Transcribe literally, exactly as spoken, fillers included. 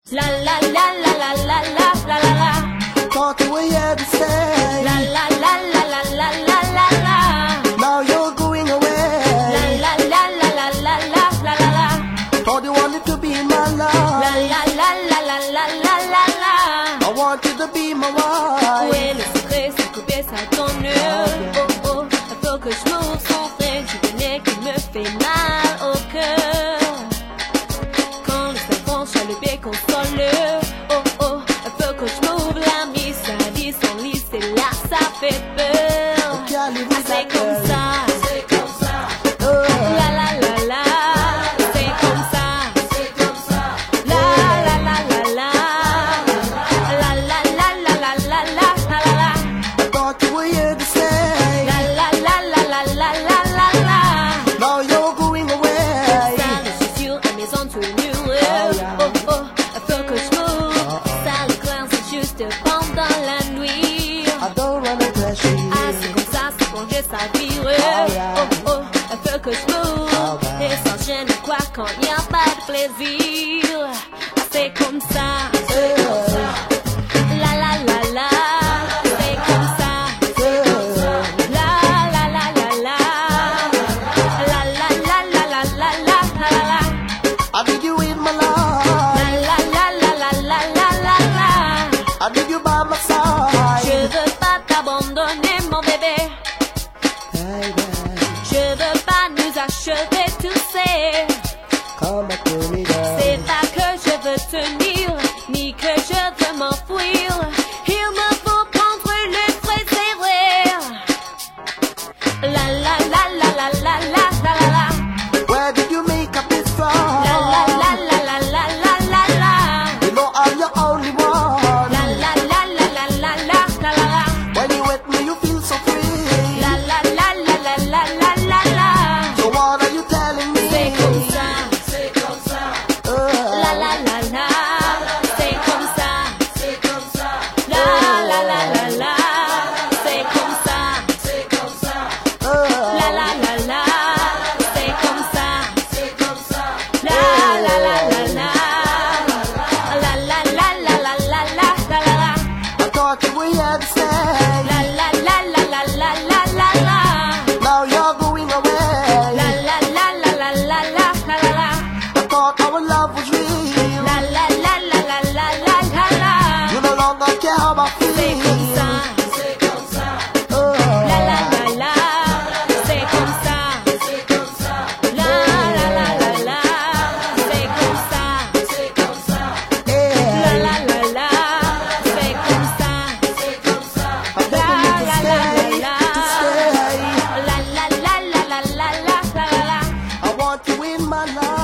La la la la la la la la la la. Thought you were here to stay. La la la la la la la la la. Now you're going away. La la la la la la la la la la. Thought you wanted to be my love. La la la la la la la la la. I want you to be my wife. Où est le secret, c'est couper ça ton nœud. Oh oh, il faut que je m'ouvre son frein. Tu connais qu'il me fait mal au cœur. Quand le ciel franchit le bec console. Oh oh, il faut que je m'ouvre la mise. Ça dit son lit, c'est là, ça fait peur. Ah, c'est comme ça. C'est comme ça. Oh. La la la la. C'est comme ça. C'est comme ça. La la la la la. La la la la la la la la la. I thought you were here to stay. La la la la la la la la la. Now you're going away. Ça, je suis sur la maison tout nu. Oh oh, il faut que je m'ouvre. Ça, le clair, c'est juste pendant la nuit. I don't wanna touch you. Ah, c'est comme ça, c'est bon, je savire. Oh oh, il faut que je m'ouvre. Et sans gêne, quoi, quand y a pas de plaisir. Ah, c'est comme ça. La la la la. C'est comme ça. La la la la la. La la la la la la la la la. I need you in my life. La la la la la la la la la. I need you by my side. Je veux pas t'abandonner, mon bébé. Baby, Je veux pas nous achever, tu sais. come back to me, girl. C'est pas que je veux tenir, ni que je veux m'enfuir. Il me faut prendre le préserver. La la la la la la la la la la. Where did you make up this from? La la la la la la la la la. You know I'm your only one. La la la la la la la la la la. When you with me, you feel so free. La la la la la la la la la. So what are you telling me? C'est comme ça. C'est comme ça. La la la la. C'est comme ça. C'est comme ça. La la la la la. C'est comme ça. C'est comme ça. La la la la. C'est comme ça. C'est comme ça. La la la la la. La la la la la la la la la. I thought you were here to stay. La la la la la la la la la. Now you're going away. La la la la la la la la la. I thought our love was real. La la la la la la la la la. You no longer care how I feel. C'est comme ça. C'est comme ça. La la la la. C'est comme ça. C'est comme ça. La la la la la. C'est comme ça. C'est comme ça. La la la la. C'est comme ça. C'est comme ça. La la la la la. Stay. La la la la la la la la la. I want you in my life.